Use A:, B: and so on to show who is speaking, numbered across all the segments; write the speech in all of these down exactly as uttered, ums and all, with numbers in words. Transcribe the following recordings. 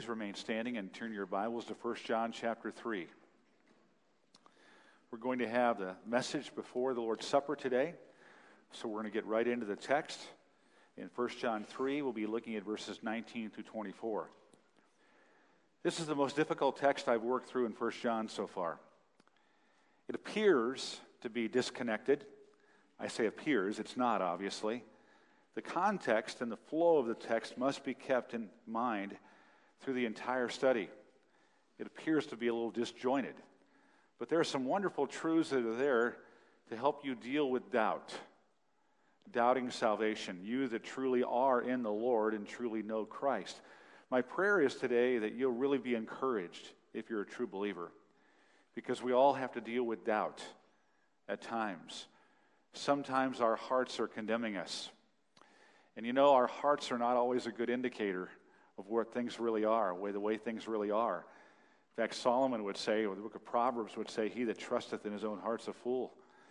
A: please remain standing and turn your Bibles to First John chapter three. We're going to have the message before the Lord's Supper today, so we're going to get right into the text. In First John three, we'll be looking at verses nineteen through twenty-four. This is the most difficult text I've worked through in First John so far. It appears to be disconnected. I say appears, it's not, obviously. The context and the flow of the text must be kept in mind through the entire study. It appears to be a little disjointed. But there are some wonderful truths that are there to help you deal with doubt. Doubting salvation. You that truly are in the Lord and truly know Christ. My prayer is today that you'll really be encouraged if you're a true believer. Because we all have to deal with doubt at times. Sometimes our hearts are condemning us. And you know, our hearts are not always a good indicator of what things really are, the way things really are. In fact, Solomon would say, or the book of Proverbs would say, he that trusteth in his own heart's a fool.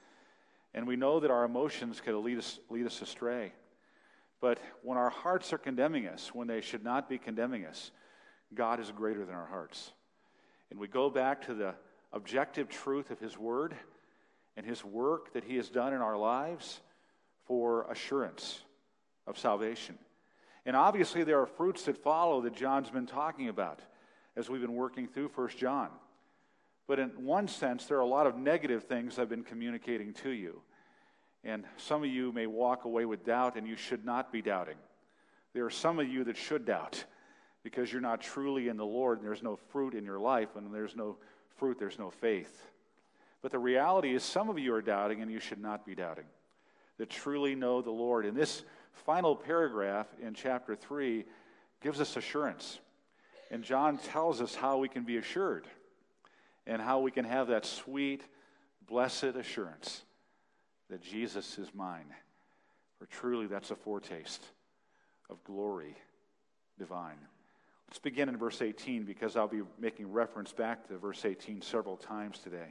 A: And we know that our emotions can lead us, lead us astray. But when our hearts are condemning us, when they should not be condemning us, God is greater than our hearts. And we go back to the objective truth of his word and his work that he has done in our lives for assurance of salvation. And obviously there are fruits that follow that John's been talking about as we've been working through First John. But in one sense, there are a lot of negative things I've been communicating to you. And some of you may walk away with doubt, and you should not be doubting. There are some of you that should doubt because you're not truly in the Lord, and there's no fruit in your life, and when there's no fruit, there's no faith. But the reality is some of you are doubting, and you should not be doubting. That truly know the Lord. And this final paragraph in chapter three gives us assurance. And John tells us how we can be assured and how we can have that sweet, blessed assurance that Jesus is mine. For truly that's a foretaste of glory divine. Let's begin in verse eighteen because I'll be making reference back to verse eighteen several times today.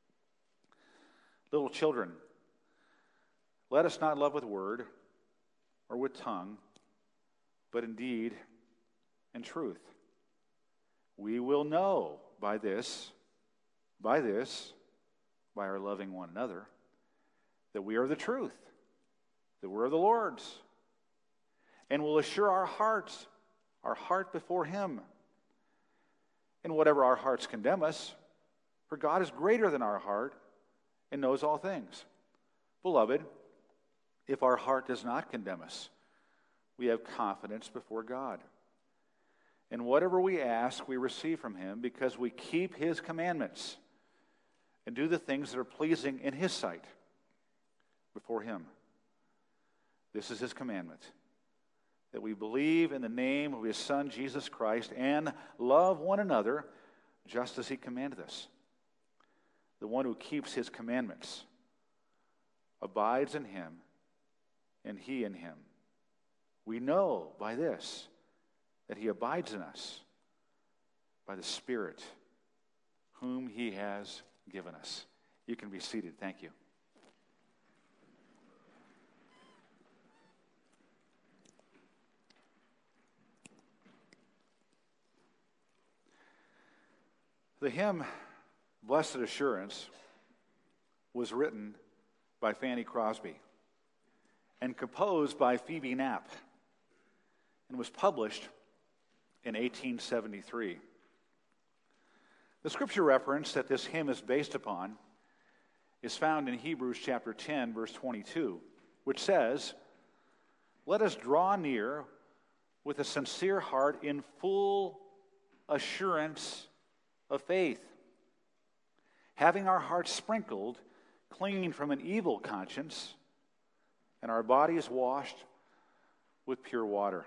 A: Little children, let us not love with word or with tongue, but in deed and truth. We will know by this, by this, by our loving one another, that we are the truth, that we're the Lord's, and will assure our hearts, our heart before him. And whatever our hearts condemn us, for God is greater than our heart and knows all things. Beloved, if our heart does not condemn us, we have confidence before God. And whatever we ask, we receive from him because we keep his commandments and do the things that are pleasing in his sight before him. This is his commandment, that we believe in the name of his Son, Jesus Christ, and love one another just as he commanded us. The one who keeps his commandments abides in him, and he in him. We know by this that he abides in us by the Spirit whom he has given us. You can be seated. Thank you. The hymn, Blessed Assurance, was written by Fanny Crosby and composed by Phoebe Knapp and was published in eighteen seventy-three. The scripture reference that this hymn is based upon is found in Hebrews chapter ten, verse twenty-two, which says, "Let us draw near with a sincere heart in full assurance of faith, having our hearts sprinkled, clean from an evil conscience, and our bodies washed with pure water."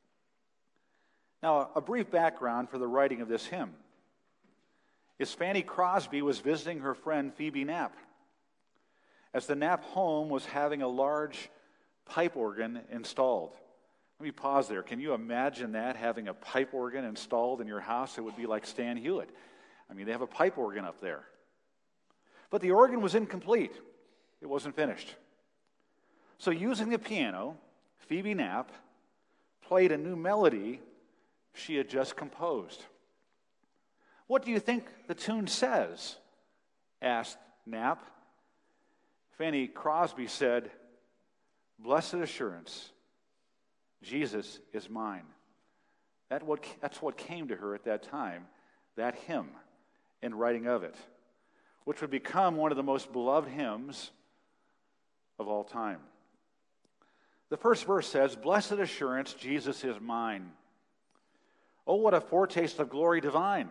A: Now, a brief background for the writing of this hymn is Fanny Crosby was visiting her friend Phoebe Knapp, as the Knapp home was having a large pipe organ installed. Let me pause there. Can you imagine that, having a pipe organ installed in your house? It would be like Stan Hewitt. I mean, they have a pipe organ up there. But the organ was incomplete. It wasn't finished. So using the piano, Phoebe Knapp played a new melody she had just composed. "What do you think the tune says?" asked Knapp. Fanny Crosby said, "Blessed assurance, Jesus is mine." That what, that's what came to her at that time, that hymn and writing of it, which would become one of the most beloved hymns of all time. The first verse says, "Blessed assurance, Jesus is mine. Oh, what a foretaste of glory divine.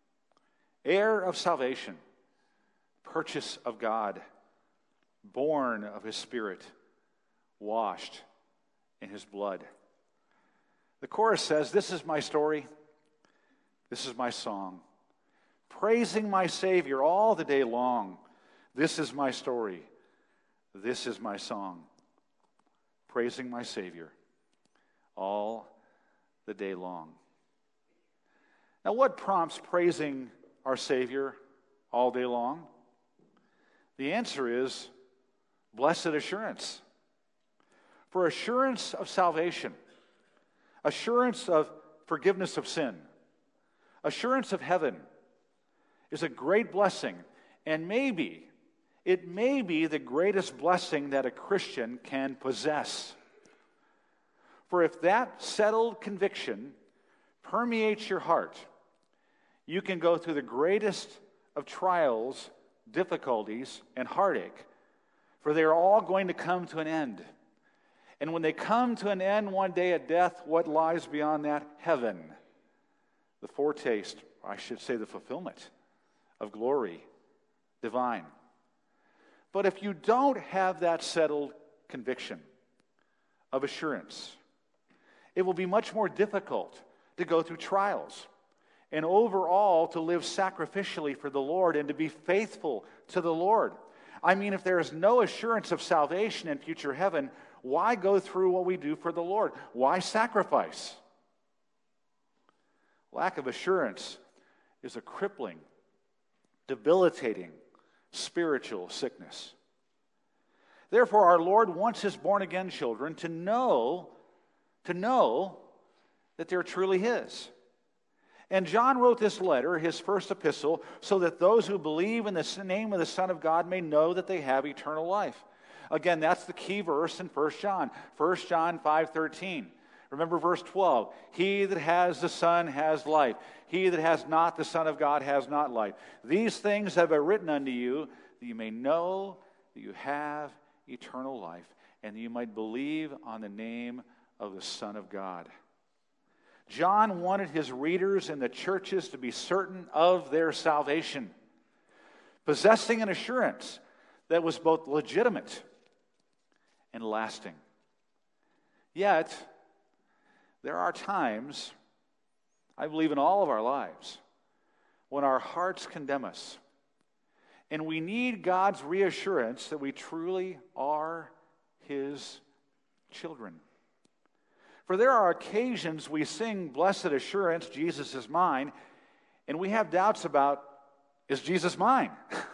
A: Heir of salvation, purchase of God, born of his Spirit, washed in his blood." The chorus says, "This is my story, this is my song, praising my Savior all the day long. This is my story, this is my song, praising my Savior all the day long." Now, what prompts praising our Savior all day long? The answer is blessed assurance. For assurance of salvation, assurance of forgiveness of sin, assurance of heaven is a great blessing, and maybe, it may be the greatest blessing that a Christian can possess. For if that settled conviction permeates your heart, you can go through the greatest of trials, difficulties, and heartache, for they are all going to come to an end. And when they come to an end one day at death, what lies beyond that? Heaven. The foretaste, I should say the fulfillment of glory, divine. But if you don't have that settled conviction of assurance, it will be much more difficult to go through trials and overall to live sacrificially for the Lord and to be faithful to the Lord. I mean, if there is no assurance of salvation and future heaven, why go through what we do for the Lord? Why sacrifice? Lack of assurance is a crippling, debilitating spiritual sickness. Therefore, our Lord wants his born-again children to know, to know that they're truly his. And John wrote this letter, his first epistle, so that those who believe in the name of the Son of God may know that they have eternal life. Again, that's the key verse in First John. First John five thirteen. Remember verse twelve. He that has the Son has life. He that has not the Son of God has not life. These things have I written unto you, that you may know that you have eternal life, and that you might believe on the name of the Son of God. John wanted his readers in the churches to be certain of their salvation, possessing an assurance that was both legitimate and lasting. Yet, there are times, I believe in all of our lives, when our hearts condemn us, and we need God's reassurance that we truly are his children. For there are occasions we sing blessed assurance, Jesus is mine, and we have doubts about, is Jesus mine?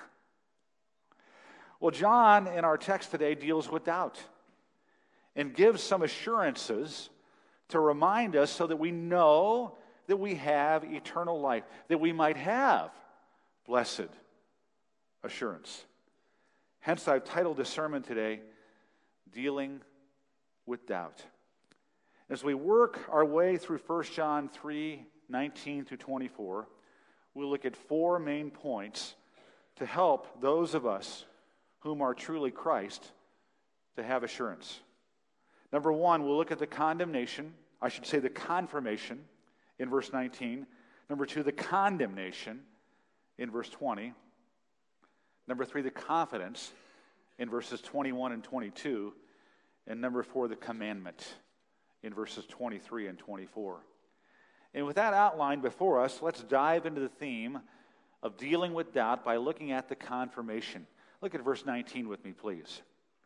A: Well, John in our text today deals with doubt and gives some assurances to remind us so that we know that we have eternal life, that we might have blessed assurance. Hence, I've titled this sermon today, Dealing with Doubt. As we work our way through First John three nineteen through twenty-four, we'll look at four main points to help those of us whom are truly Christ to have assurance. Number one, we'll look at the condemnation, I should say the confirmation in verse nineteen. Number two, the condemnation in verse twenty. Number three, the confidence in verses twenty-one and twenty-two. And number four, the commandment in verses twenty-three and twenty-four. And with that outline before us, let's dive into the theme of dealing with doubt by looking at the confirmation. Look at verse nineteen with me, please.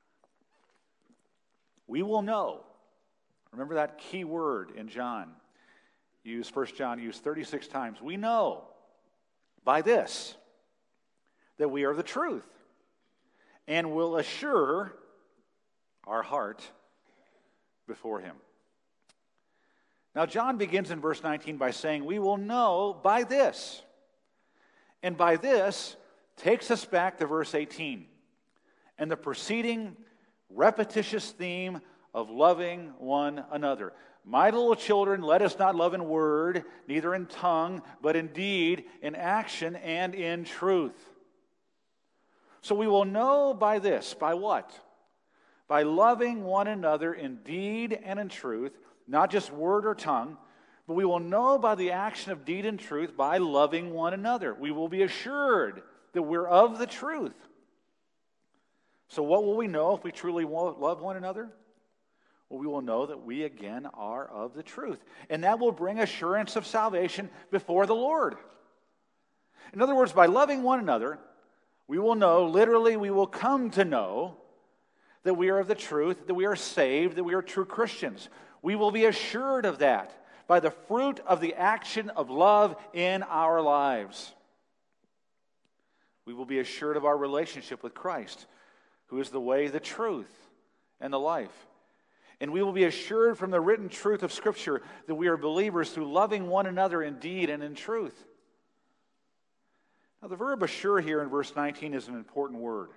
A: We will know. Remember that key word in John. Used, First John used thirty-six times. We know by this that we are the truth and will assure our heart before him. Now, John begins in verse nineteen by saying, we will know by this. And by this takes us back to verse eighteen and the preceding repetitious theme of loving one another. My little children, let us not love in word, neither in tongue, but in deed, in action, and in truth. So we will know by this. By what? By loving one another in deed and in truth, not just word or tongue, but we will know by the action of deed and truth by loving one another. We will be assured that we're of the truth. So what will we know if we truly love one another? Well, we will know that we again are of the truth. And that will bring assurance of salvation before the Lord. In other words, by loving one another, we will know, literally we will come to know, that we are of the truth, that we are saved, that we are true Christians. We will be assured of that by the fruit of the action of love in our lives. We will be assured of our relationship with Christ, who is the way, the truth, and the life. And we will be assured from the written truth of Scripture that we are believers through loving one another in deed and in truth. Now, the verb assure here in verse nineteen is an important word.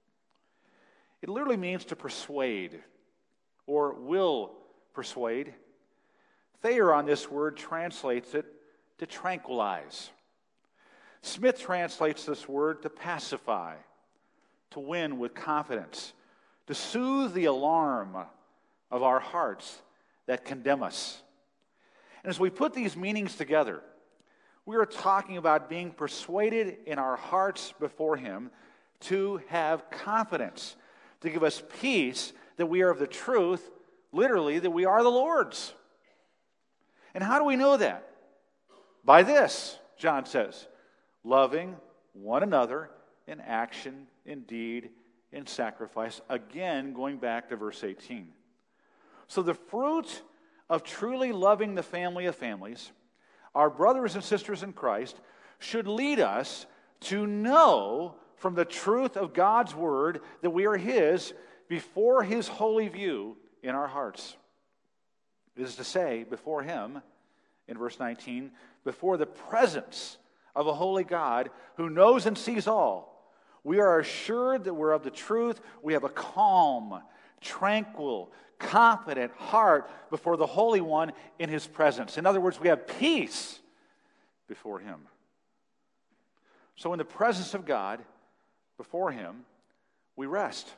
A: It literally means to persuade or will persuade. Thayer on this word translates it to tranquilize. Smith translates this word to pacify, to win with confidence, to soothe the alarm of our hearts that condemn us. And as we put these meanings together, we are talking about being persuaded in our hearts before Him to have confidence, to give us peace that we are of the truth, literally, that we are the Lord's. And how do we know that? By this, John says, loving one another in action, in deed, in sacrifice. Again, going back to verse eighteen. So the fruit of truly loving the family of families, our brothers and sisters in Christ, should lead us to know from the truth of God's word that we are His before His holy view in our hearts. It is to say, before Him, in verse nineteen, before the presence of a holy God who knows and sees all, we are assured that we're of the truth. We have a calm, tranquil, confident heart before the Holy One in His presence. In other words, we have peace before Him. So in the presence of God, before Him, we rest.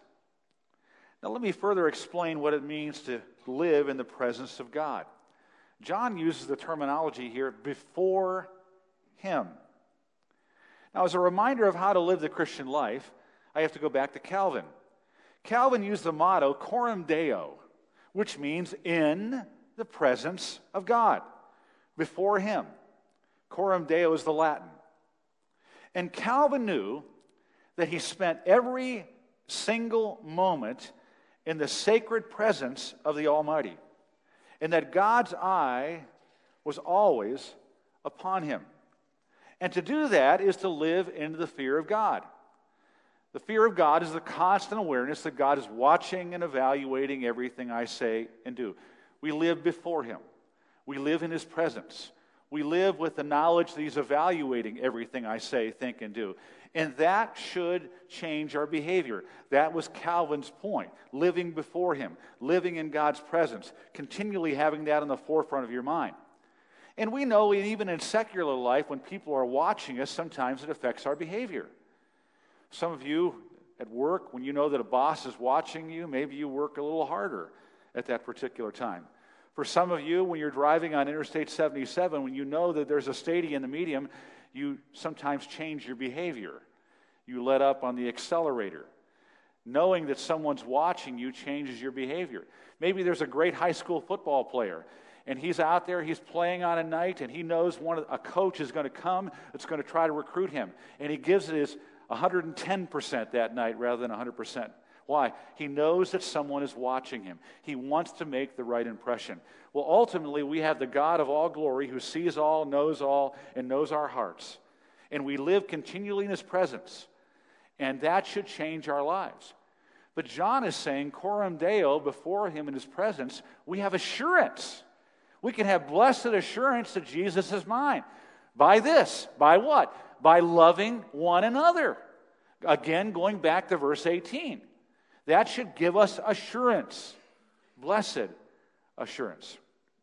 A: Now let me further explain what it means to live in the presence of God. John uses the terminology here, before Him. Now, as a reminder of how to live the Christian life, I have to go back to Calvin. Calvin used the motto, coram Deo, which means in the presence of God, before Him. Coram Deo is the Latin. And Calvin knew that he spent every single moment in the sacred presence of the Almighty, and that God's eye was always upon him. And to do that is to live into the fear of God. The fear of God is the constant awareness that God is watching and evaluating everything I say and do. We live before Him. We live in His presence. We live with the knowledge that He's evaluating everything I say, think, and do. And that should change our behavior. That was Calvin's point. Living before Him, living in God's presence, continually having that on the forefront of your mind. And we know even in secular life, when people are watching us, sometimes it affects our behavior. Some of you at work, when you know that a boss is watching you, maybe you work a little harder at that particular time. For some of you, when you're driving on Interstate seventy-seven, when you know that there's a steady in the medium, you sometimes change your behavior. You let up on the accelerator. Knowing that someone's watching you changes your behavior. Maybe there's a great high school football player, and he's out there, he's playing on a night, and he knows one of, a coach is going to come that's going to try to recruit him. And he gives it his one hundred ten percent that night rather than one hundred percent. Why? He knows that someone is watching him. He wants to make the right impression. Well, ultimately, we have the God of all glory who sees all, knows all, and knows our hearts. And we live continually in His presence. And that should change our lives. But John is saying, coram Deo, before Him in His presence, we have assurance. We can have blessed assurance that Jesus is mine. By this, by what? By loving one another. Again, going back to verse eighteen. That should give us assurance. Blessed assurance.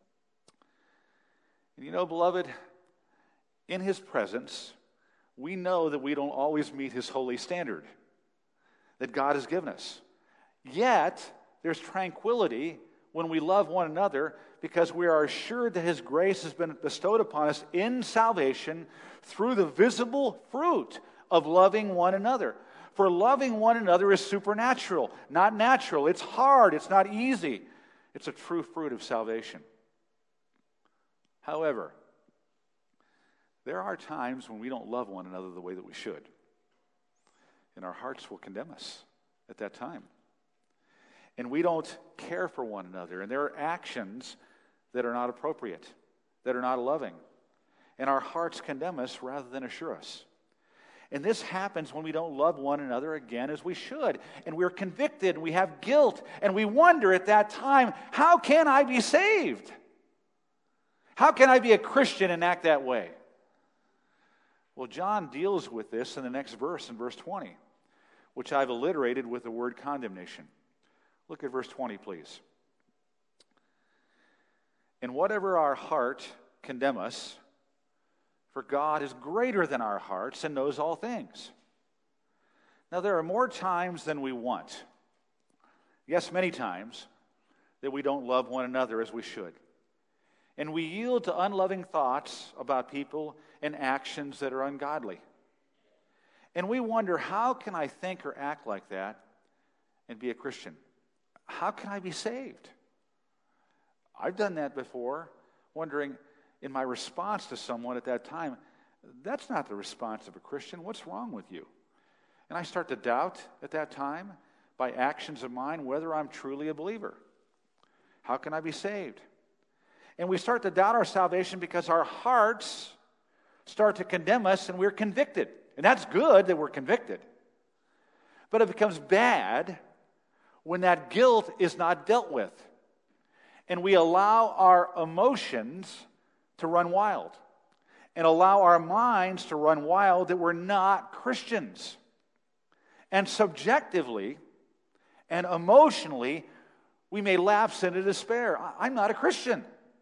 A: And you know, beloved, in His presence, we know that we don't always meet His holy standard that God has given us. Yet, there's tranquility when we love one another because we are assured that His grace has been bestowed upon us in salvation through the visible fruit of loving one another. For loving one another is supernatural, not natural. It's hard. It's not easy. It's a true fruit of salvation. However, there are times when we don't love one another the way that we should. And our hearts will condemn us at that time. And we don't care for one another. And there are actions that are not appropriate, that are not loving. And our hearts condemn us rather than assure us. And this happens when we don't love one another again as we should. And we're convicted, and we have guilt, and we wonder at that time, how can I be saved? How can I be a Christian and act that way? Well, John deals with this in the next verse, in verse twenty, which I've alliterated with the word condemnation. Look at verse twenty, please. And whatever our heart condemn us, for God is greater than our hearts and knows all things. Now, there are more times than we want. Yes, many times, that we don't love one another as we should. And we yield to unloving thoughts about people and actions that are ungodly. And we wonder, how can I think or act like that and be a Christian? How can I be saved? I've done that before, wondering, in my response to someone at that time, that's not the response of a Christian. What's wrong with you? And I start to doubt at that time, by actions of mine, whether I'm truly a believer. How can I be saved? And we start to doubt our salvation because our hearts start to condemn us and we're convicted. And that's good that we're convicted. But it becomes bad when that guilt is not dealt with. And we allow our emotions to run wild. And allow our minds to run wild that we're not Christians. And subjectively and emotionally, we may lapse into despair. I'm not a Christian.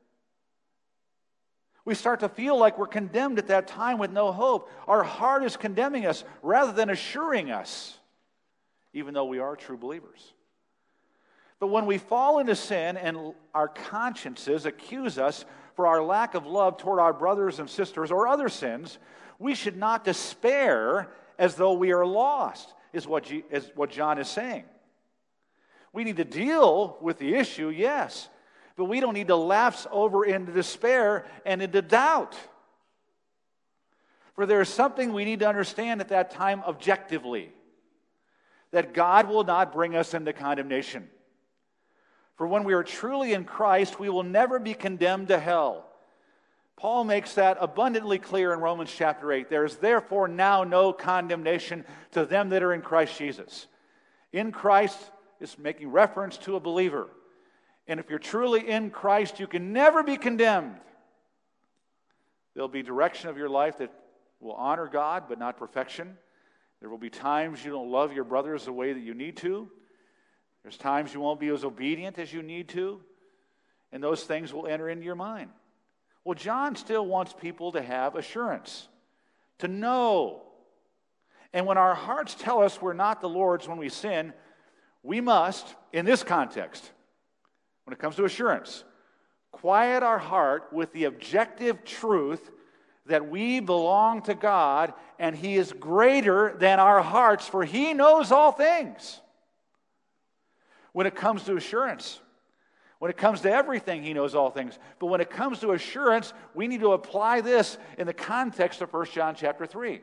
A: We start to feel like we're condemned at that time with no hope. Our heart is condemning us rather than assuring us, even though we are true believers. But when we fall into sin and our consciences accuse us for our lack of love toward our brothers and sisters or other sins, we should not despair as though we are lost, is what, G- is what John is saying. We need to deal with the issue, yes, but we don't need to lapse over into despair and into doubt. For there is something we need to understand at that time objectively, that God will not bring us into condemnation. For when we are truly in Christ, we will never be condemned to hell. Paul makes that abundantly clear in Romans chapter eight. There is therefore now no condemnation to them that are in Christ Jesus. In Christ is making reference to a believer. And if you're truly in Christ, you can never be condemned. There'll be direction of your life that will honor God, but not perfection. There will be times you don't love your brothers the way that you need to. There's times you won't be as obedient as you need to. And those things will enter into your mind. Well, John still wants people to have assurance, to know. And when our hearts tell us we're not the Lord's when we sin, we must, in this context, when it comes to assurance, quiet our heart with the objective truth that we belong to God and He is greater than our hearts, for He knows all things. When it comes to assurance, when it comes to everything, He knows all things. But when it comes to assurance, we need to apply this in the context of First John chapter three.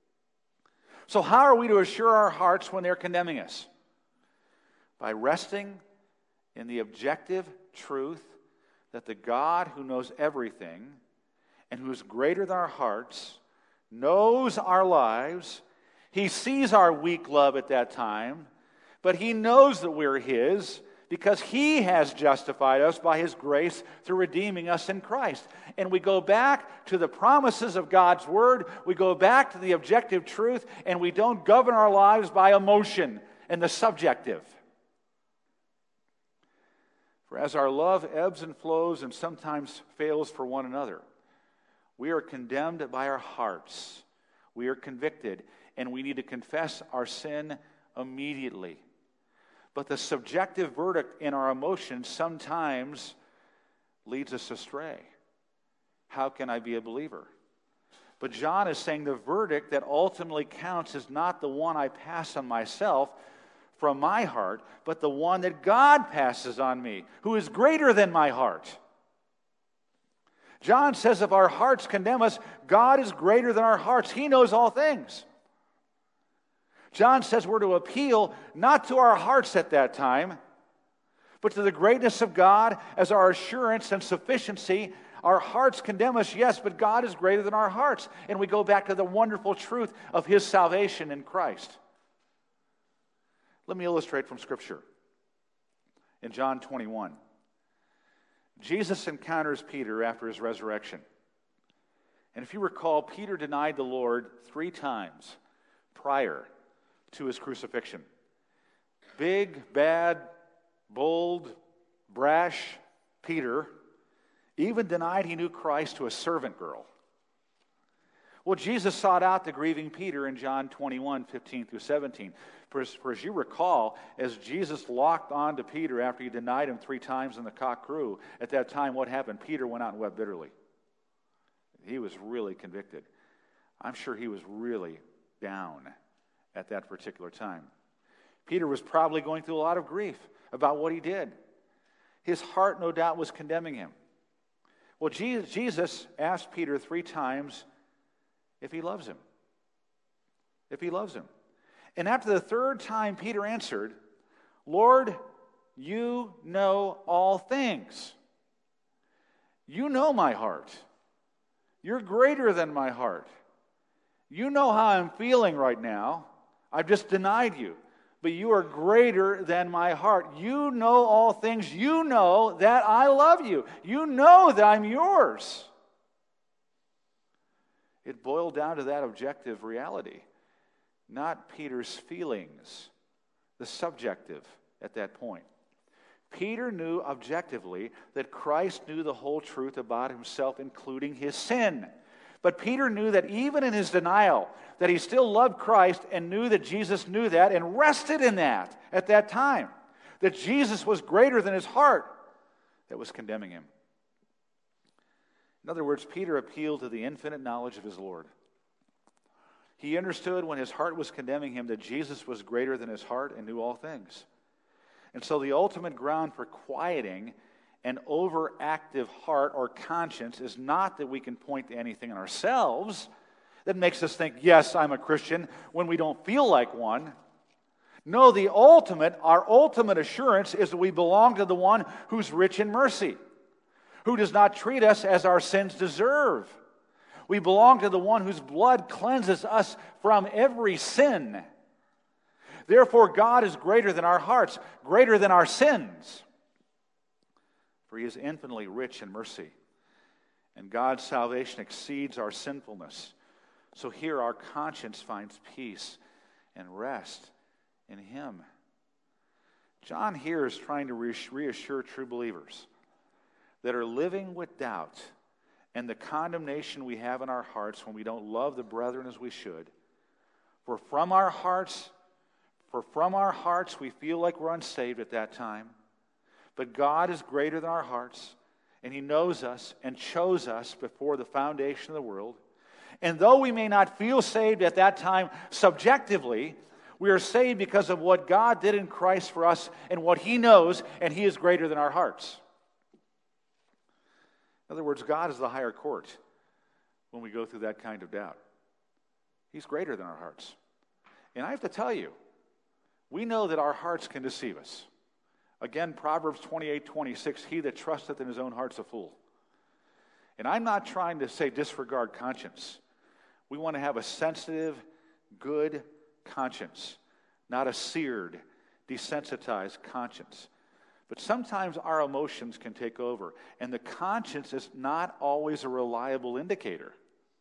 A: So how are we to assure our hearts when they're condemning us? By resting in the objective truth that the God who knows everything and who is greater than our hearts knows our lives. He sees our weak love at that time, but He knows that we're His because he has justified us by his grace through redeeming us in Christ. And we go back to the promises of God's word, we go back to the objective truth, and we don't govern our lives by emotion and the subjective. For as our love ebbs and flows and sometimes fails for one another, we are condemned by our hearts. We are convicted, and we need to confess our sin immediately. But the subjective verdict in our emotions sometimes leads us astray. How can I be a believer? But John is saying the verdict that ultimately counts is not the one I pass on myself from my heart, but the one that God passes on me, who is greater than my heart. John says if our hearts condemn us, God is greater than our hearts. He knows all things. John says we're to appeal not to our hearts at that time, but to the greatness of God as our assurance and sufficiency. Our hearts condemn us, yes, but God is greater than our hearts. And we go back to the wonderful truth of his salvation in Christ. Let me illustrate from Scripture. In John twenty-one, Jesus encounters Peter after his resurrection. And if you recall, Peter denied the Lord three times prior to his crucifixion. Big, bad, bold, brash Peter even denied he knew Christ to a servant girl. Well, Jesus sought out the grieving Peter in John twenty-one, fifteen through seventeen. For as, for as you recall, as Jesus locked on to Peter after he denied him three times and the cock crew, at that time what happened? Peter went out and wept bitterly. He was really convicted. I'm sure he was really down at that particular time. Peter was probably going through a lot of grief about what he did. His heart, no doubt, was condemning him. Well, Jesus asked Peter three times if he loves him. If he loves him. And after the third time, Peter answered, Lord, you know all things. You know my heart. You're greater than my heart. You know how I'm feeling right now. I've just denied you. But you are greater than my heart. You know all things. You know that I love you. You know that I'm yours. It boiled down to that objective reality, not Peter's feelings, the subjective at that point. Peter knew objectively that Christ knew the whole truth about himself, including his sin. But Peter knew that even in his denial, that he still loved Christ and knew that Jesus knew that and rested in that at that time. That Jesus was greater than his heart that was condemning him. In other words, Peter appealed to the infinite knowledge of his Lord. He understood when his heart was condemning him that Jesus was greater than his heart and knew all things. And so the ultimate ground for quieting an overactive heart or conscience is not that we can point to anything in ourselves that makes us think, yes, I'm a Christian, when we don't feel like one. No, the ultimate, our ultimate assurance is that we belong to the one who's rich in mercy, who does not treat us as our sins deserve. We belong to the one whose blood cleanses us from every sin. Therefore, God is greater than our hearts, greater than our sins. For he is infinitely rich in mercy. And God's salvation exceeds our sinfulness. So here our conscience finds peace and rest in him. John here is trying to reassure true believers that are living with doubt and the condemnation we have in our hearts when we don't love the brethren as we should. For from our hearts, for from our hearts we feel like we're unsaved at that time. But God is greater than our hearts, and he knows us and chose us before the foundation of the world. And though we may not feel saved at that time subjectively, we are saved because of what God did in Christ for us and what he knows, and he is greater than our hearts. In other words, God is the higher court when we go through that kind of doubt. He's greater than our hearts. And I have to tell you, we know that our hearts can deceive us. Again, Proverbs twenty-eight twenty-six, he that trusteth in his own heart's a fool. And I'm not trying to say disregard conscience. We want to have a sensitive, good conscience, not a seared, desensitized conscience. But sometimes our emotions can take over, and the conscience is not always a reliable indicator.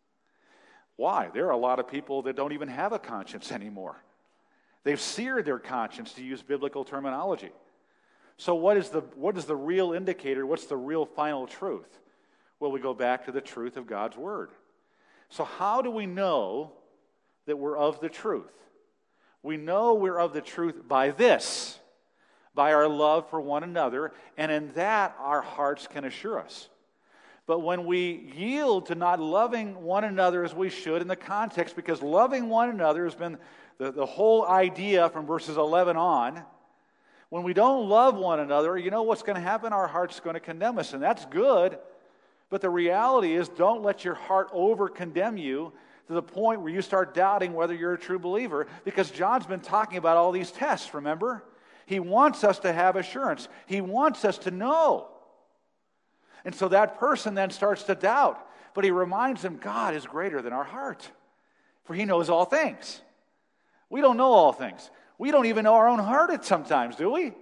A: Why? There are a lot of people that don't even have a conscience anymore. They've seared their conscience, to use biblical terminology. So what is the what is the real indicator? What's the real final truth? Well, we go back to the truth of God's Word. So how do we know that we're of the truth? We know we're of the truth by this, by our love for one another, and in that our hearts can assure us. But when we yield to not loving one another as we should in the context, because loving one another has been the, the whole idea from verses eleven on, when we don't love one another, you know what's going to happen? Our heart's going to condemn us, and that's good. But the reality is, don't let your heart over-condemn you to the point where you start doubting whether you're a true believer, because John's been talking about all these tests, remember? He wants us to have assurance. He wants us to know. And so that person then starts to doubt. But he reminds them, God is greater than our heart, for he knows all things. We don't know all things. We don't even know our own heart at sometimes, do we?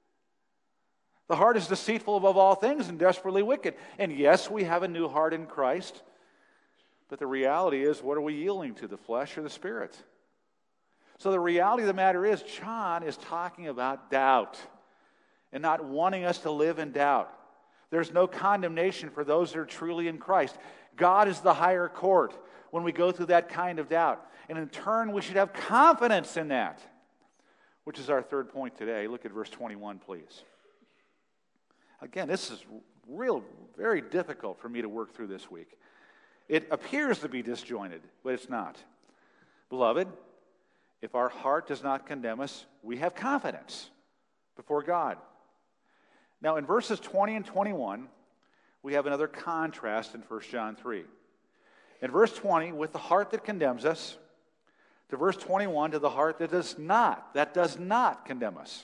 A: The heart is deceitful above all things and desperately wicked. And yes, we have a new heart in Christ. But the reality is, what are we yielding to, the flesh or the spirit? So the reality of the matter is, John is talking about doubt and not wanting us to live in doubt. There's no condemnation for those that are truly in Christ. God is the higher court when we go through that kind of doubt. And in turn, we should have confidence in that, which is our third point today. Look at verse twenty-one, please. Again, this is real, very difficult for me to work through this week. It appears to be disjointed, but it's not. Beloved, if our heart does not condemn us, we have confidence before God. Now, in verses twenty and twenty-one, we have another contrast in First John three. In verse twenty, with the heart that condemns us, to verse twenty-one, to the heart that does not, that does not condemn us.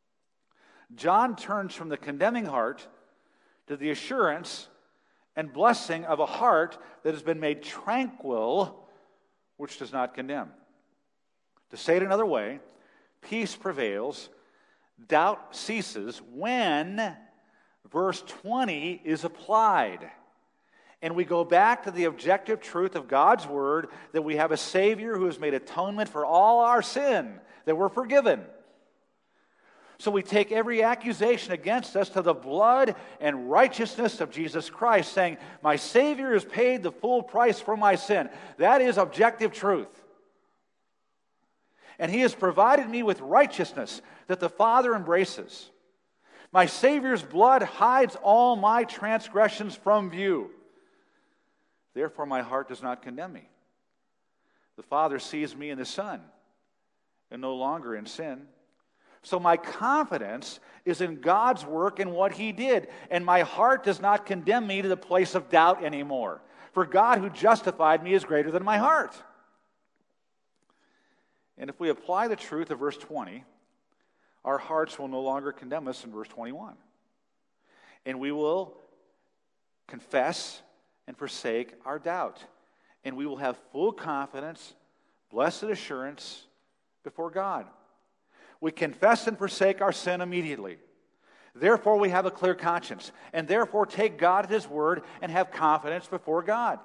A: John turns from the condemning heart to the assurance and blessing of a heart that has been made tranquil, which does not condemn. To say it another way, peace prevails, doubt ceases when verse twenty is applied. And we go back to the objective truth of God's Word that we have a Savior who has made atonement for all our sin, that we're forgiven. So we take every accusation against us to the blood and righteousness of Jesus Christ, saying, my Savior has paid the full price for my sin. That is objective truth. And He has provided me with righteousness that the Father embraces. My Savior's blood hides all my transgressions from view. Therefore, my heart does not condemn me. The Father sees me in the Son, and no longer in sin. So my confidence is in God's work and what He did, and my heart does not condemn me to the place of doubt anymore. For God who justified me is greater than my heart. And if we apply the truth of verse twenty, our hearts will no longer condemn us in verse twenty-one. And we will confess and forsake our doubt. And we will have full confidence, blessed assurance before God. We confess and forsake our sin immediately. Therefore, we have a clear conscience. And therefore, take God at His word and have confidence before God.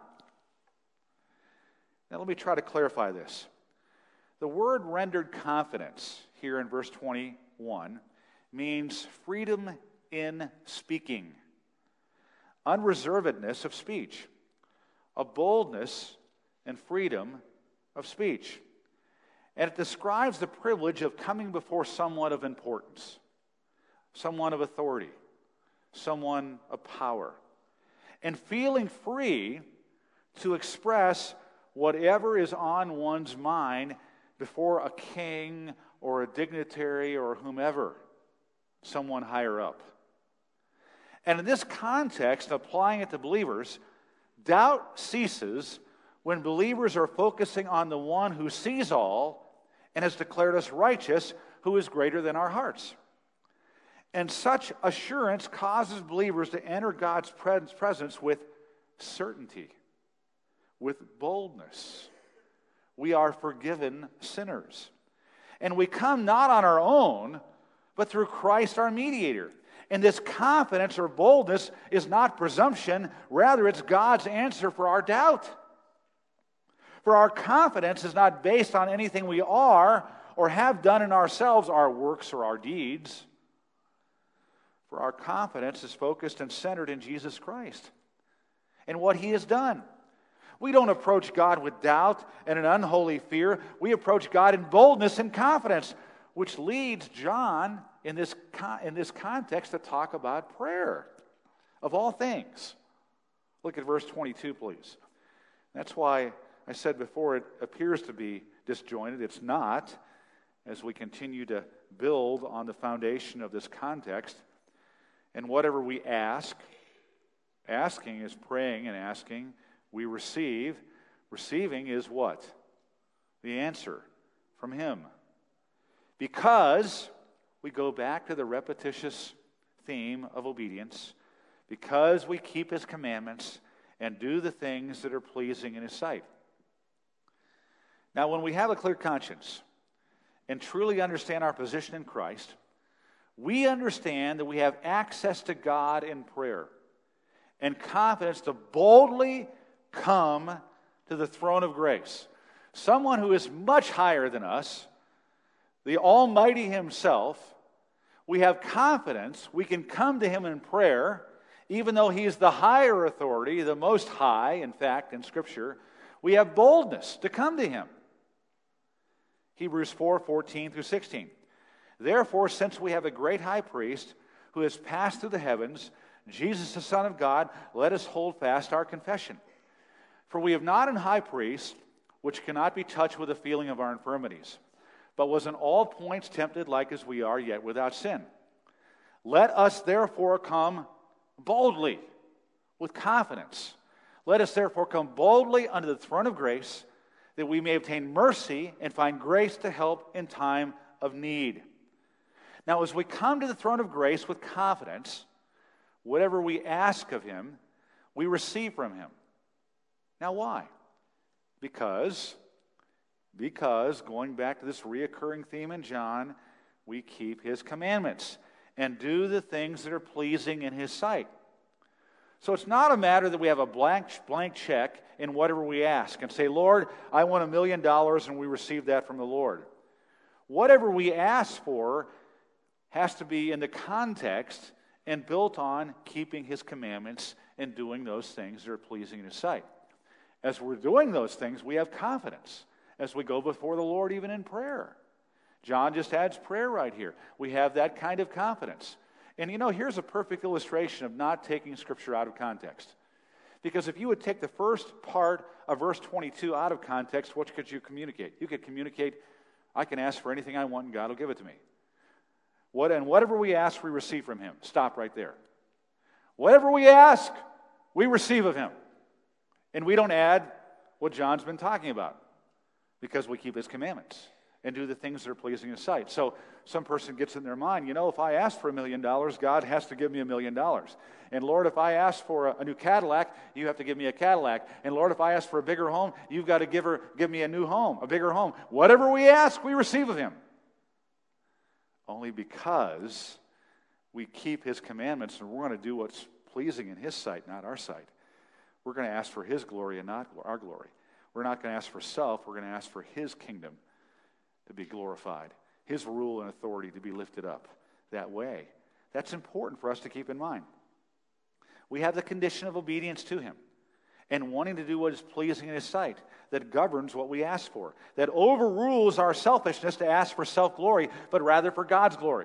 A: Now, let me try to clarify this. The word rendered confidence here in verse twenty-one means freedom in speaking, unreservedness of speech, a boldness and freedom of speech. And it describes the privilege of coming before someone of importance, someone of authority, someone of power, and feeling free to express whatever is on one's mind before a king or a dignitary or whomever, someone higher up. And in this context, applying it to believers, doubt ceases when believers are focusing on the one who sees all and has declared us righteous, who is greater than our hearts. And such assurance causes believers to enter God's presence with certainty, with boldness. We are forgiven sinners. And we come not on our own, but through Christ our mediator. And this confidence or boldness is not presumption. Rather, it's God's answer for our doubt. For our confidence is not based on anything we are or have done in ourselves, our works or our deeds. For our confidence is focused and centered in Jesus Christ and what He has done. We don't approach God with doubt and an unholy fear. We approach God in boldness and confidence, which leads John in this, in this context to talk about prayer, of all things. Look at verse twenty-two, please. That's why I said before it appears to be disjointed. It's not, as we continue to build on the foundation of this context. And whatever we ask, asking is praying and asking, we receive. Receiving is what? The answer from Him. Because we go back to the repetitious theme of obedience, because we keep His commandments and do the things that are pleasing in His sight. Now, when we have a clear conscience and truly understand our position in Christ, we understand that we have access to God in prayer and confidence to boldly come to the throne of grace. Someone who is much higher than us, the Almighty Himself, we have confidence. We can come to Him in prayer, even though He's the higher authority, the most high, in fact, in Scripture. We have boldness to come to Him. Hebrews four, fourteen through sixteen. Therefore, since we have a great high priest who has passed through the heavens, Jesus the Son of God, let us hold fast our confession. For we have not an high priest which cannot be touched with the feeling of our infirmities, but was in all points tempted like as we are, yet without sin. Let us therefore come boldly, with confidence. Let us therefore come boldly unto the throne of grace, that we may obtain mercy and find grace to help in time of need. Now, as we come to the throne of grace with confidence, whatever we ask of Him, we receive from Him. Now, why? Because, because, going back to this reoccurring theme in John, we keep His commandments and do the things that are pleasing in His sight. So it's not a matter that we have a blank, blank check in whatever we ask and say, Lord, I want a million dollars, and we receive that from the Lord. Whatever we ask for has to be in the context and built on keeping His commandments and doing those things that are pleasing in His sight. As we're doing those things, we have confidence as we go before the Lord, even in prayer. John just adds prayer right here. We have that kind of confidence. And you know, here's a perfect illustration of not taking Scripture out of context. Because if you would take the first part of verse twenty-two out of context, what could you communicate? You could communicate, I can ask for anything I want and God will give it to me. What, and whatever we ask, we receive from Him. Stop right there. Whatever we ask, we receive of Him. And we don't add what John's been talking about, because we keep His commandments and do the things that are pleasing in His sight. So some person gets in their mind, you know, if I ask for a million dollars, God has to give me a million dollars. And Lord, if I ask for a, a new Cadillac, you have to give me a Cadillac. And Lord, if I ask for a bigger home, you've got to give her, give me a new home, a bigger home. Whatever we ask, we receive of Him. Only because we keep His commandments and we're going to do what's pleasing in His sight, not our sight. We're going to ask for His glory and not our glory. We're not going to ask for self. We're going to ask for His kingdom to be glorified, His rule and authority to be lifted up that way. That's important for us to keep in mind. We have the condition of obedience to Him and wanting to do what is pleasing in His sight that governs what we ask for, that overrules our selfishness to ask for self-glory, but rather for God's glory.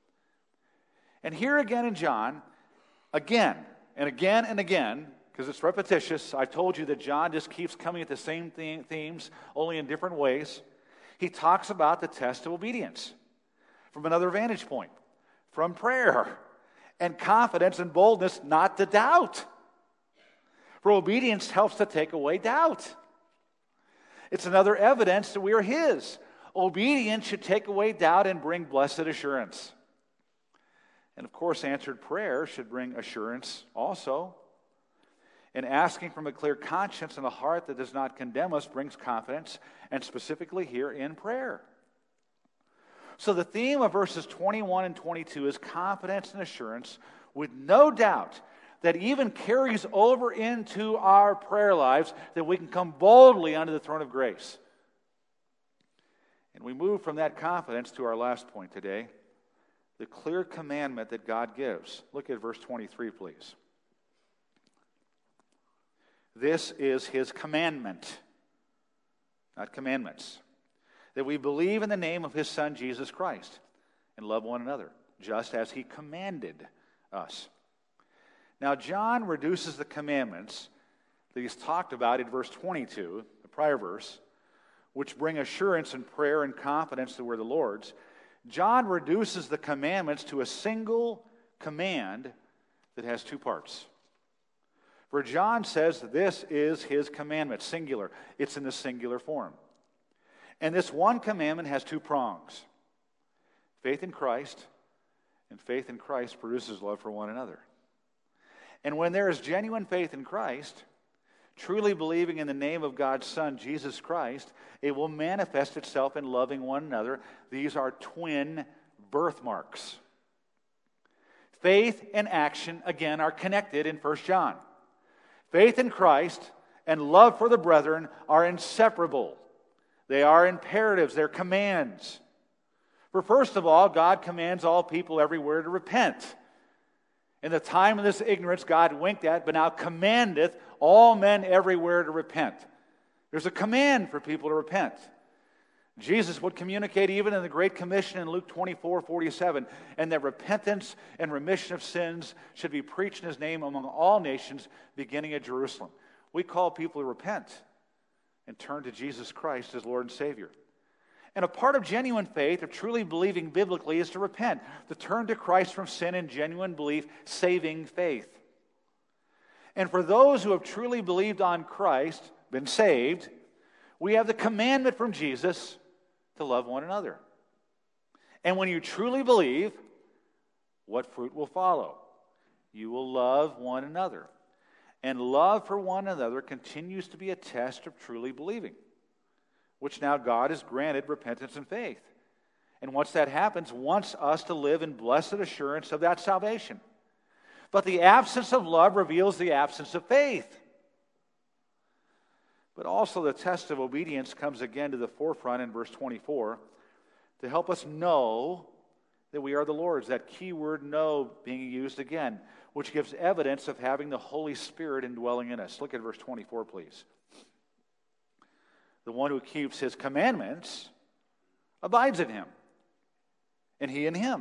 A: And here again in John, again and again and again, because it's repetitious, I told you that John just keeps coming at the same theme, themes, only in different ways. He talks about the test of obedience from another vantage point, from prayer and confidence and boldness not to doubt. For obedience helps to take away doubt. It's another evidence that we are His. Obedience should take away doubt and bring blessed assurance. And of course, answered prayer should bring assurance also. And asking from a clear conscience and a heart that does not condemn us brings confidence, and specifically here in prayer. So the theme of verses twenty-one and twenty-two is confidence and assurance, with no doubt that even carries over into our prayer lives, that we can come boldly unto the throne of grace. And we move from that confidence to our last point today, the clear commandment that God gives. Look at verse twenty-three, please. This is his commandment, not commandments, that we believe in the name of his Son, Jesus Christ, and love one another, just as he commanded us. Now, John reduces the commandments that he's talked about in verse twenty-two, the prior verse, which bring assurance and prayer and confidence that we're the Lord's. John reduces the commandments to a single command that has two parts. For John says this is his commandment, singular. It's in the singular form. And this one commandment has two prongs. Faith in Christ, and faith in Christ produces love for one another. And when there is genuine faith in Christ, truly believing in the name of God's Son, Jesus Christ, it will manifest itself in loving one another. These are twin birthmarks. Faith and action, again, are connected in First John. Faith in Christ and love for the brethren are inseparable. They are imperatives, they're commands. For first of all, God commands all people everywhere to repent. In the time of this ignorance, God winked at, but now commandeth all men everywhere to repent. There's a command for people to repent. Jesus would communicate even in the Great Commission in Luke twenty-four forty-seven, and that repentance and remission of sins should be preached in his name among all nations, beginning at Jerusalem. We call people to repent and turn to Jesus Christ as Lord and Savior. And a part of genuine faith, of truly believing biblically, is to repent, to turn to Christ from sin and genuine belief, saving faith. And for those who have truly believed on Christ, been saved, we have the commandment from Jesus to love one another. And when you truly believe, what fruit will follow? You will love one another. And love for one another continues to be a test of truly believing, which now God has granted repentance and faith. And once that happens, wants us to live in blessed assurance of that salvation. But the absence of love reveals the absence of faith. But also the test of obedience comes again to the forefront in verse twenty-four to help us know that we are the Lord's. That key word know being used again, which gives evidence of having the Holy Spirit indwelling in us. Look at verse twenty-four, please. The one who keeps his commandments abides in him, and he in him.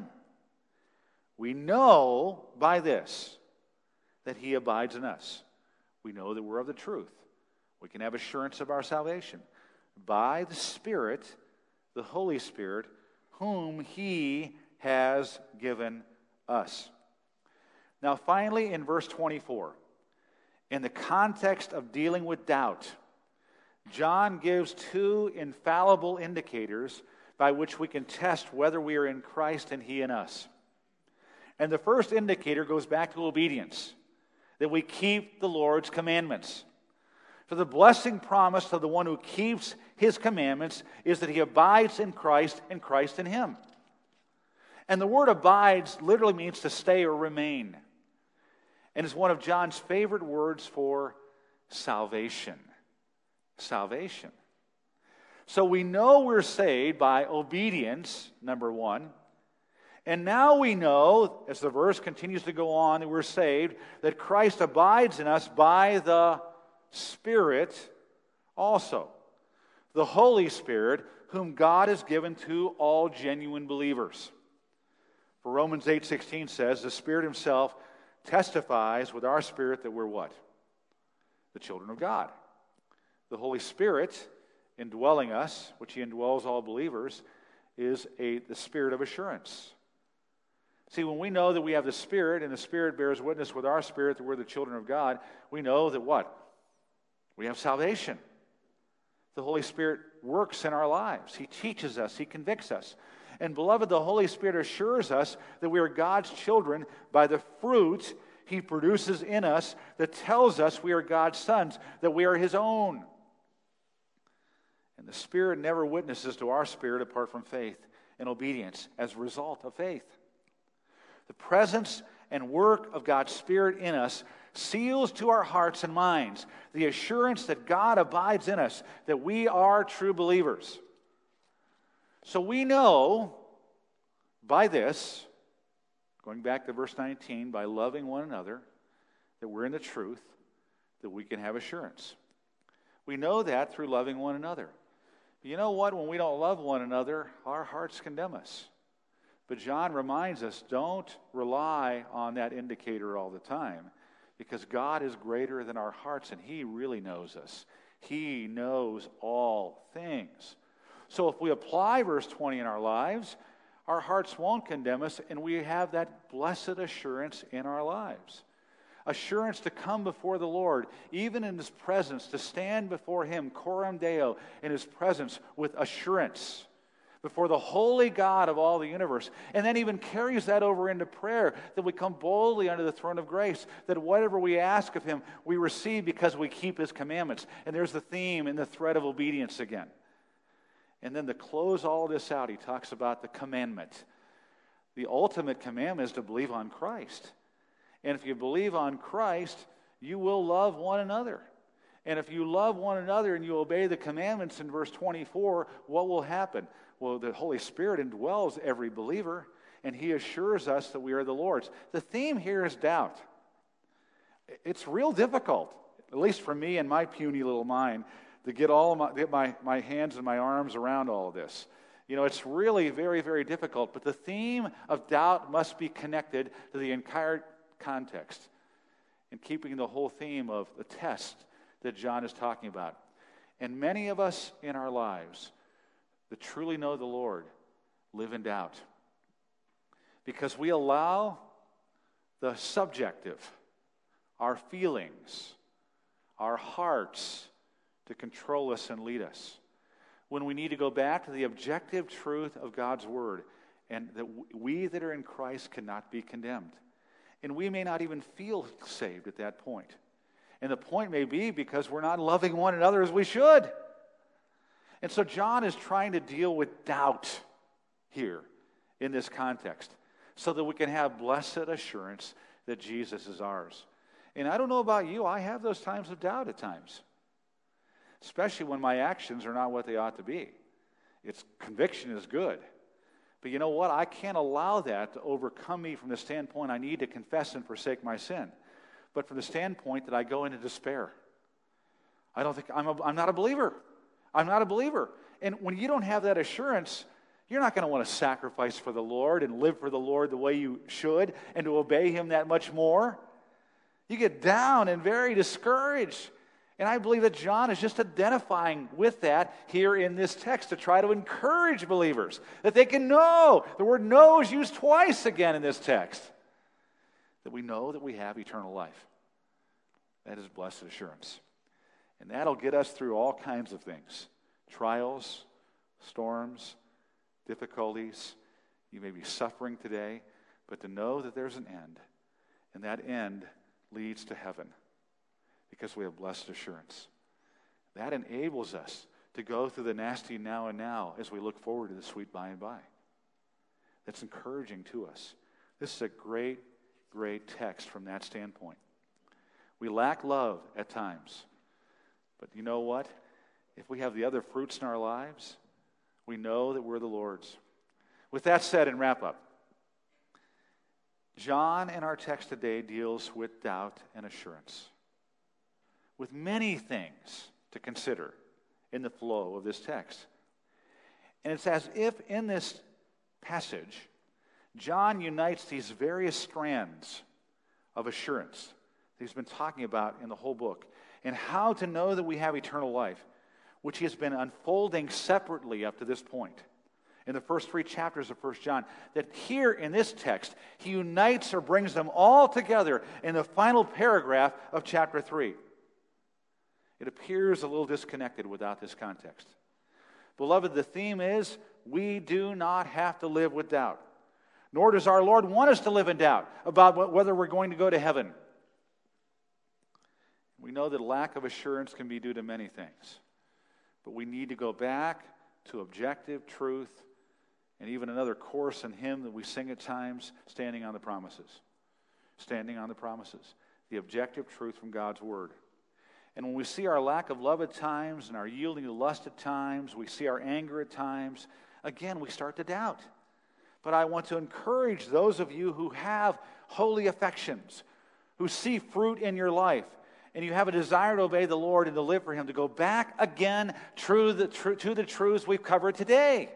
A: We know by this that he abides in us. We know that we're of the truth. We can have assurance of our salvation by the Spirit, the Holy Spirit, whom he has given us. Now, finally, in verse twenty-four, in the context of dealing with doubt, John gives two infallible indicators by which we can test whether we are in Christ and he in us. And the first indicator goes back to obedience, that we keep the Lord's commandments. For the blessing promised of the one who keeps his commandments is that he abides in Christ and Christ in him. And the word abides literally means to stay or remain, and is one of John's favorite words for salvation. Salvation. So we know we're saved by obedience, number one. And now we know, as the verse continues to go on, that we're saved, that Christ abides in us by the Spirit also. The Holy Spirit, whom God has given to all genuine believers. For Romans eight sixteen says, the Spirit himself testifies with our spirit that we're what? The children of God. The Holy Spirit indwelling us, which he indwells all believers, is a the spirit of assurance. See, when we know that we have the Spirit, and the Spirit bears witness with our spirit that we're the children of God, we know that what? We have salvation. The Holy Spirit works in our lives. He teaches us. He convicts us. And beloved, the Holy Spirit assures us that we are God's children by the fruit he produces in us that tells us we are God's sons, that we are his own. And the Spirit never witnesses to our spirit apart from faith and obedience as a result of faith. The presence and work of God's Spirit in us seals to our hearts and minds the assurance that God abides in us, that we are true believers. So we know by this, going back to verse nineteen, by loving one another, that we're in the truth, that we can have assurance. We know that through loving one another. But you know what? When we don't love one another, our hearts condemn us. But John reminds us, don't rely on that indicator all the time, because God is greater than our hearts, and He really knows us. He knows all things. So if we apply verse twenty in our lives, our hearts won't condemn us, and we have that blessed assurance in our lives. Assurance to come before the Lord, even in His presence, to stand before Him, coram Deo, in His presence with assurance before the holy God of all the universe. And then even carries that over into prayer, that we come boldly under the throne of grace, that whatever we ask of Him, we receive because we keep His commandments. And there's the theme and the thread of obedience again. And then to close all this out, he talks about the commandment. The ultimate commandment is to believe on Christ. And if you believe on Christ, you will love one another. And if you love one another and you obey the commandments in verse twenty-four, what will happen? Well, the Holy Spirit indwells every believer, and He assures us that we are the Lord's. The theme here is doubt. It's real difficult, at least for me and my puny little mind, to get all of my, get my, my hands and my arms around all of this. You know, it's really very, very difficult. But the theme of doubt must be connected to the entire context, and keeping the whole theme of the test that John is talking about. And many of us in our lives that truly know the Lord live in doubt, because we allow the subjective, our feelings, our hearts, to control us and lead us, when we need to go back to the objective truth of God's Word, and that we that are in Christ cannot be condemned. And we may not even feel saved at that point. And the point may be because we're not loving one another as we should. And so John is trying to deal with doubt here in this context, so that we can have blessed assurance that Jesus is ours. And I don't know about you, I have those times of doubt at times, especially when my actions are not what they ought to be. It's conviction is good. But you know what? I can't allow that to overcome me from the standpoint I need to confess and forsake my sin, but from the standpoint that I go into despair. I don't think, I'm, a, I'm not a believer. I'm not a believer. And when you don't have that assurance, you're not going to want to sacrifice for the Lord and live for the Lord the way you should and to obey Him that much more. You get down and very discouraged. And I believe that John is just identifying with that here in this text to try to encourage believers, that they can know. The word know is used twice again in this text. That we know that we have eternal life. That is blessed assurance. And that'll get us through all kinds of things. Trials, storms, difficulties. You may be suffering today, but to know that there's an end. And that end leads to heaven, because we have blessed assurance. That enables us to go through the nasty now and now as we look forward to the sweet by and by. That's encouraging to us. This is a great, great text from that standpoint. We lack love at times. But you know what? If we have the other fruits in our lives, we know that we're the Lord's. With that said, and wrap up, John in our text today deals with doubt and assurance, with many things to consider in the flow of this text. And it's as if in this passage, John unites these various strands of assurance that he's been talking about in the whole book, and how to know that we have eternal life, which he has been unfolding separately up to this point in the first three chapters of First John, that here in this text, he unites or brings them all together in the final paragraph of chapter three. It appears a little disconnected without this context. Beloved, the theme is, we do not have to live with doubt. Nor does our Lord want us to live in doubt about whether we're going to go to heaven. We know that lack of assurance can be due to many things. But we need to go back to objective truth And even another chorus and hymn that we sing at times, standing on the promises. Standing on the promises. The objective truth from God's Word. And when we see our lack of love at times and our yielding to lust at times, we see our anger at times, again, we start to doubt. But I want to encourage those of you who have holy affections, who see fruit in your life, and you have a desire to obey the Lord and to live for Him, to go back again to the, to the truths we've covered today.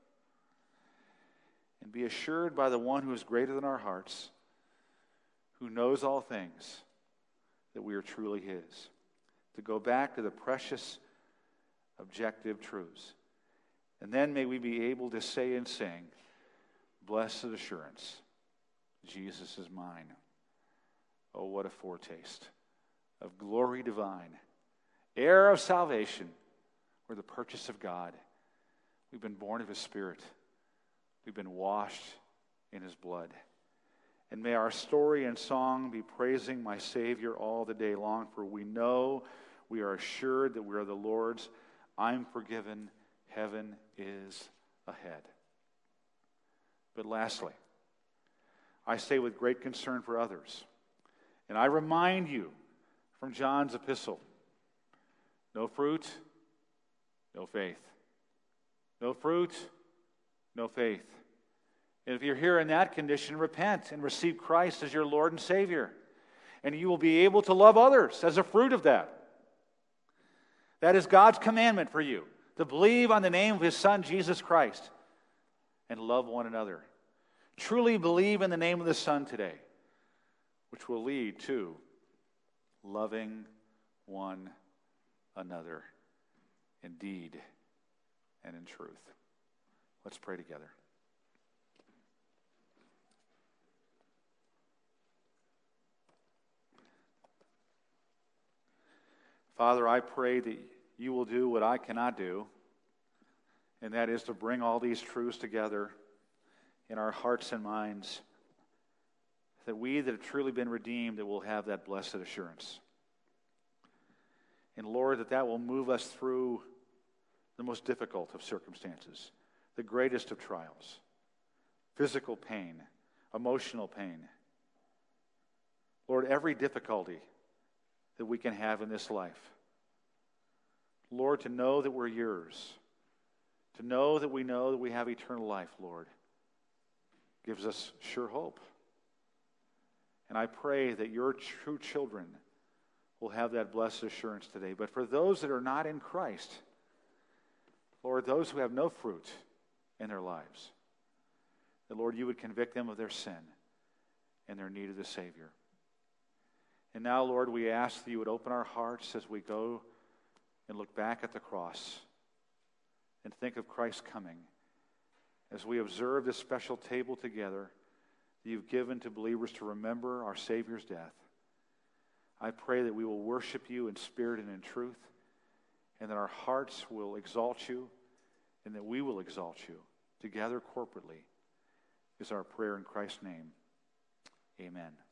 A: And be assured by the one who is greater than our hearts, who knows all things, that we are truly His. To go back to the precious, objective truths. And then may we be able to say and sing, blessed assurance, Jesus is mine. Oh, what a foretaste of glory divine, heir of salvation, we're the purchase of God. We've been born of His Spirit. We've been washed in His blood. And may our story and song be praising my Savior all the day long, for we know, we are assured that we are the Lord's. I'm forgiven. Heaven is ahead. But lastly, I say with great concern for others, and I remind you from John's epistle, no fruit, no faith. No fruit, no faith. And if you're here in that condition, repent and receive Christ as your Lord and Savior. And you will be able to love others as a fruit of that. That is God's commandment for you, to believe on the name of His Son, Jesus Christ, and love one another. Truly believe in the name of the Son today, which will lead to loving one another in deed and in truth. Let's pray together. Father, I pray that you will do what I cannot do, and that is to bring all these truths together in our hearts and minds, that we that have truly been redeemed, that will have that blessed assurance. And Lord, that that will move us through the most difficult of circumstances, the greatest of trials, physical pain, emotional pain. Lord, every difficulty that we can have in this life. Lord, to know that we're yours, to know that we know that we have eternal life, Lord, gives us sure hope. And I pray that your true children will have that blessed assurance today. But for those that are not in Christ, Lord, those who have no fruit in their lives, that, Lord, you would convict them of their sin and their need of the Savior. And now, Lord, we ask that you would open our hearts as we go and look back at the cross and think of Christ's coming. As we observe this special table together that you've given to believers to remember our Savior's death, I pray that we will worship you in spirit and in truth, and that our hearts will exalt you, and that we will exalt you together corporately, is our prayer in Christ's name. Amen.